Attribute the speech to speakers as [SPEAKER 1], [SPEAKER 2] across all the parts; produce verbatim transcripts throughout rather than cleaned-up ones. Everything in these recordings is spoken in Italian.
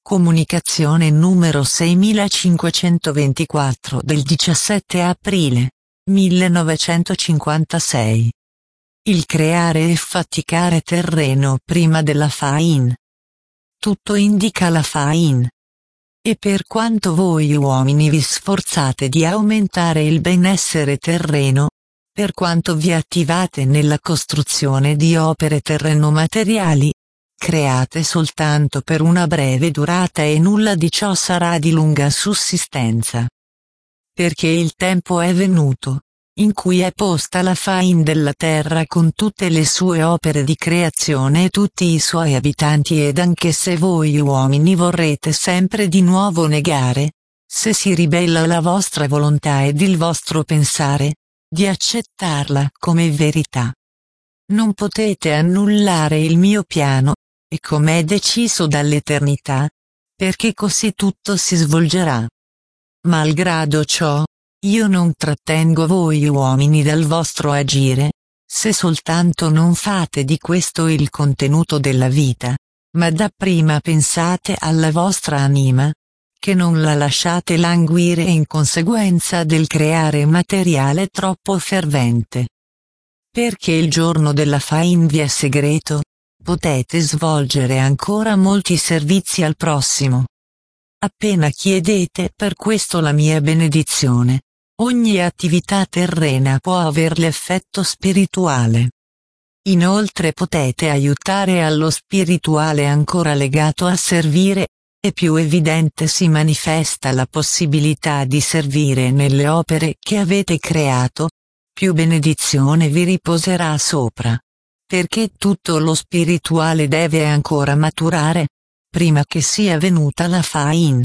[SPEAKER 1] Comunicazione numero seimilacinquecentoventiquattro del diciassette aprile millenovecentocinquantasei. Il creare e faticare terreno prima della Fain. Tutto indica la Fain. E per quanto voi uomini vi sforzate di aumentare il benessere terreno, per quanto vi attivate nella costruzione di opere terreno-materiali, create soltanto per una breve durata e nulla di ciò sarà di lunga sussistenza. Perché il tempo è venuto, in cui è posta la Fain della terra con tutte le sue opere di creazione e tutti i suoi abitanti, ed anche se voi uomini vorrete sempre di nuovo negare, se si ribella la vostra volontà ed il vostro pensare, di accettarla come verità. Non potete annullare il mio piano, e com'è deciso dall'eternità, perché così tutto si svolgerà. Malgrado ciò, io non trattengo voi uomini dal vostro agire, se soltanto non fate di questo il contenuto della vita, ma dapprima pensate alla vostra anima, che non la lasciate languire in conseguenza del creare materiale troppo fervente. Perché il giorno della Fain vi è segreto, potete svolgere ancora molti servizi al prossimo. Appena chiedete per questo la mia benedizione, ogni attività terrena può aver l'effetto spirituale. Inoltre potete aiutare allo spirituale ancora legato a servire, e più evidente si manifesta la possibilità di servire nelle opere che avete creato, più benedizione vi riposerà sopra. Perché tutto lo spirituale deve ancora maturare, prima che sia venuta la Fain.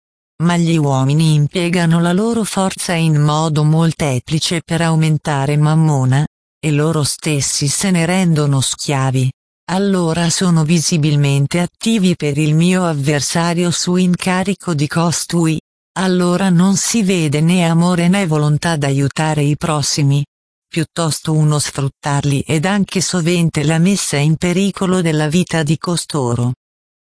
[SPEAKER 1] Ma gli uomini impiegano la loro forza in modo molteplice per aumentare Mammona, e loro stessi se ne rendono schiavi, allora sono visibilmente attivi per il mio avversario su incarico di costui, allora non si vede né amore né volontà d'aiutare i prossimi, piuttosto uno sfruttarli ed anche sovente la messa in pericolo della vita di costoro.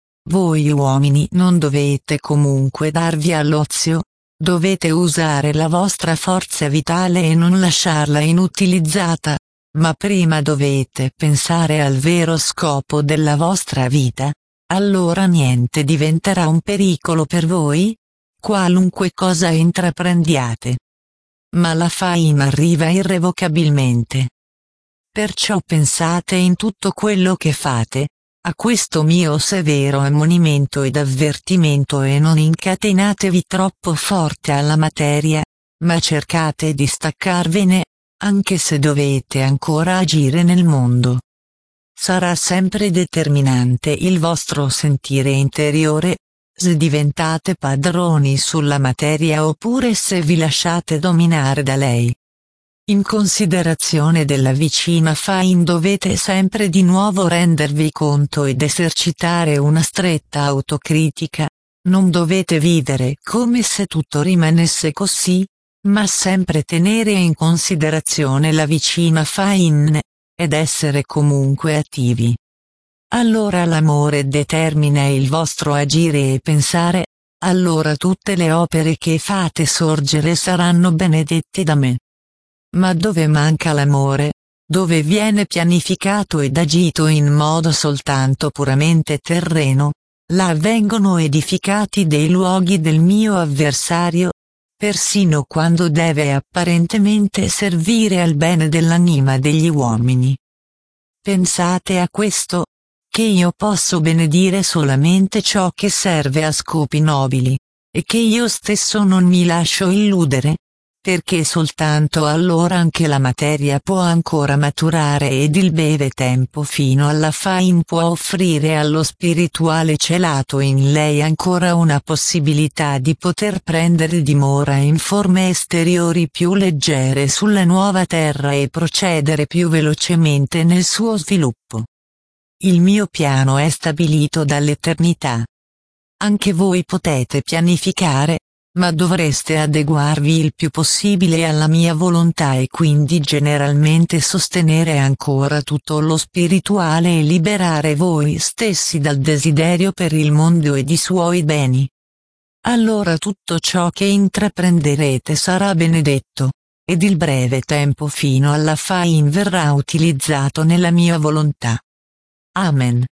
[SPEAKER 1] Voi uomini non dovete comunque darvi all'ozio, dovete usare la vostra forza vitale e non lasciarla inutilizzata, ma prima dovete pensare al vero scopo della vostra vita, allora niente diventerà un pericolo per voi, qualunque cosa intraprendiate. Ma la Fain arriva irrevocabilmente. Perciò pensate in tutto quello che fate, a questo mio severo ammonimento ed avvertimento, e non incatenatevi troppo forte alla materia, ma cercate di staccarvene, anche se dovete ancora agire nel mondo. Sarà sempre determinante il vostro sentire interiore, se diventate padroni sulla materia oppure se vi lasciate dominare da lei. In considerazione della vicina Fain dovete sempre di nuovo rendervi conto ed esercitare una stretta autocritica, non dovete vivere come se tutto rimanesse così, ma sempre tenere in considerazione la vicina Fain, ed essere comunque attivi. Allora l'amore determina il vostro agire e pensare, allora tutte le opere che fate sorgere saranno benedette da me. Ma dove manca l'amore, dove viene pianificato ed agito in modo soltanto puramente terreno, là vengono edificati dei luoghi del mio avversario, persino quando deve apparentemente servire al bene dell'anima degli uomini. Pensate a questo, che io posso benedire solamente ciò che serve a scopi nobili, e che io stesso non mi lascio illudere, perché soltanto allora anche la materia può ancora maturare ed il breve tempo fino alla Fain può offrire allo spirituale celato in lei ancora una possibilità di poter prendere dimora in forme esteriori più leggere sulla nuova terra e procedere più velocemente nel suo sviluppo. Il mio piano è stabilito dall'eternità. Anche voi potete pianificare, ma dovreste adeguarvi il più possibile alla mia volontà e quindi generalmente sostenere ancora tutto lo spirituale e liberare voi stessi dal desiderio per il mondo ed i suoi beni. Allora tutto ciò che intraprenderete sarà benedetto, ed il breve tempo fino alla fine verrà utilizzato nella mia volontà. Amen.